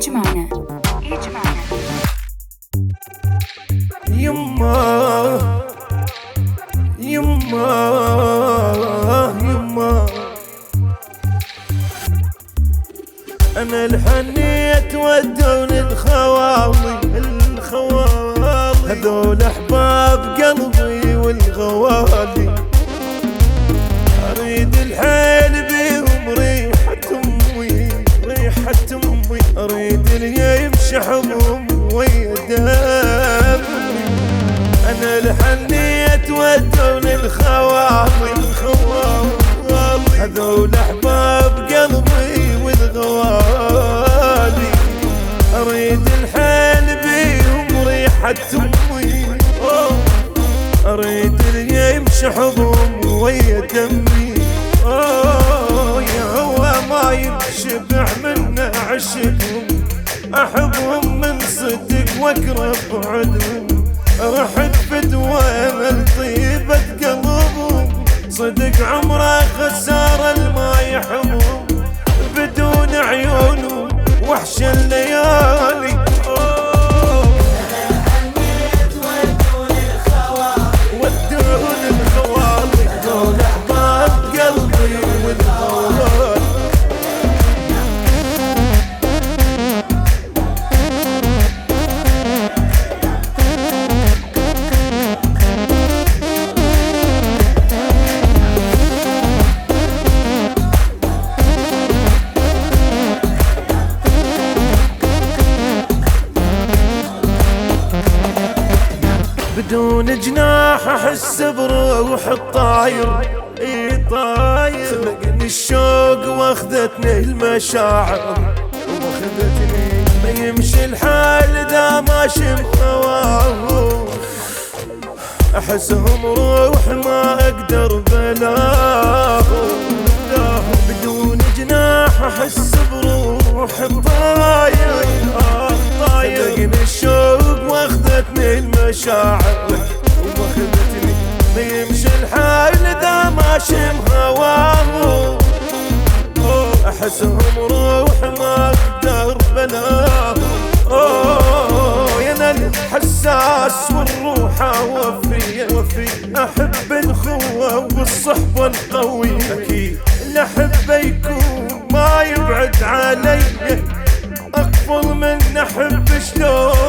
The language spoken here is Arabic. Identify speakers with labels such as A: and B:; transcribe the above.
A: يجمعنا
B: يما يما يما انا الحنيت ودوني الخواضي هذول احباب قلبي والغوالي، اريد الحيل بيهم ريحة امي اريد اللي يمشي حبهم ويا دمي. انا الحنيت ودوني الخواضي هذول احباب قلبي والغوالي، اريد الحيل بيهم ريحة امي اريد اللي يمشي حبهم ويا دمي. يا هو ما ينشبع منا عشقهم، احبهم من صدق واكره بعدهم، رحت فدوى من طيبة قلبهم، صدق عمره خسارة الما يحبهم، بدون عيونهم وحش الليالي. ودوني الخوالي دول احباب قلبي والغوالي. بدون جناح احس بروح الطاير، اي طاير خلقني الشوق واخذتني المشاعر ما يمشي الحال اذا ما شم هواه، احسهم روح ما اقدر بلاه. بدون جناح احس بروح الطاير خلقني الشوق واخذتني المشاعر واخذتني ما يمشي الحال اذا ما شم هواه، احسهم روح ما اقدر بلاه. يا انا الحساس والروح وفي احب الخوه والصحبه القويه، اكيد احبه يكون ما يبعد علي، اقفل من احب شلون